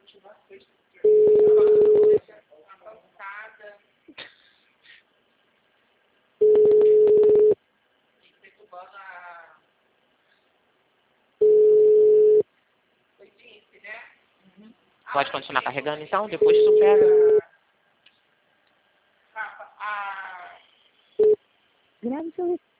Pode continuar carregando, então? Depois tu pega. Grave seu